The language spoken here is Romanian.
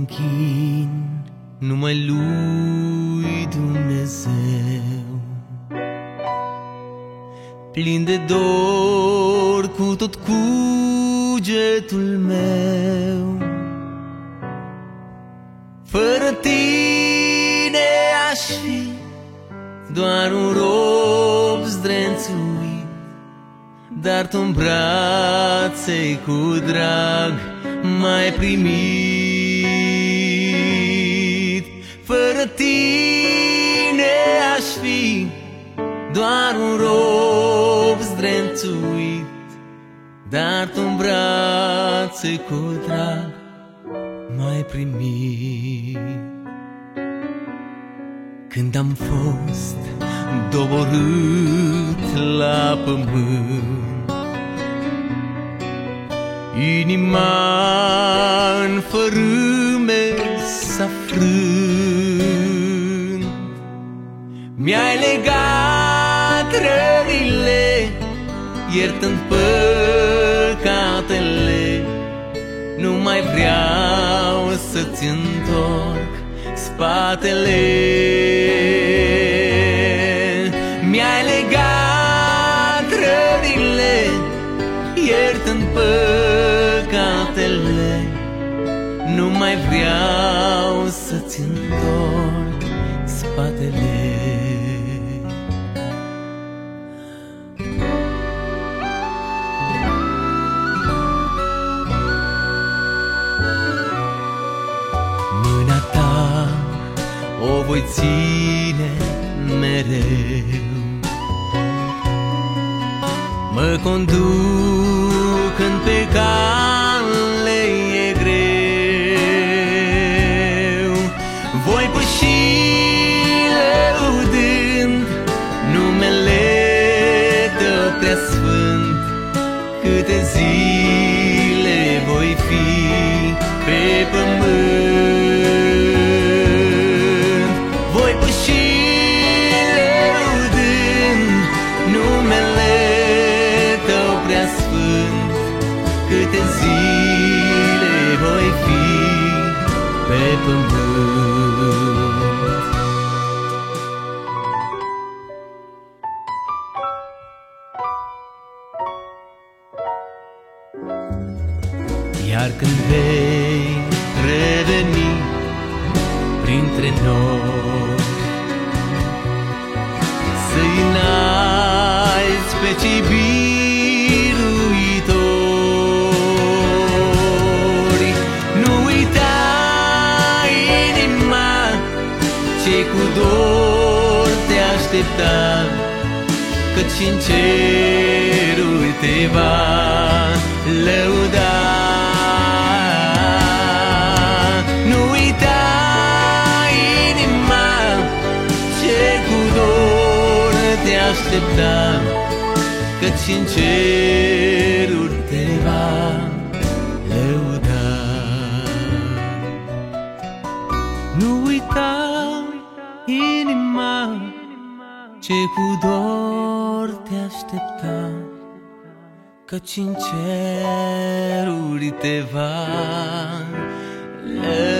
închin numai lui Dumnezeu. Plin de dor cu tot cugetul meu, fără tine aș fi doar un rob zdrențuit, dar tu-n brațe cu drag m-ai primit. Fără tine aș fi doar un rob zdrențuit, dar tu-n brațe cu drag m-ai primit. Când am fost doborât la pământ, inima în fărâme s-a frânt, mi-ai legat rănile, iertând păcatele. Nu mai vreau să-ți întorc spatele. Mi-ai legat rănile, iertând păcatele. Nu mai vreau să-ți întorc spatele. Mâna ta o voi ține mereu, mă conduc când pe cale e greu. Voi păși lăudând numele tău preasfânt, câte zile voi fi pe pământ. Voi păși lăudând numele tău preasfânt, câte zile voi fi pe pământ. Iar când vei reveni printre noi, să-i înalți pe cei biruitori. Nu uita, inima, ce cu dor te aștepta, căci în ceruri te va lăuda. Nu uita, inima, ce cu dor te aștepta, căci în ceruri te va lăuda. Nu uita, inima, ce cu dor te aștepta, căci în ceruri te va lăuda.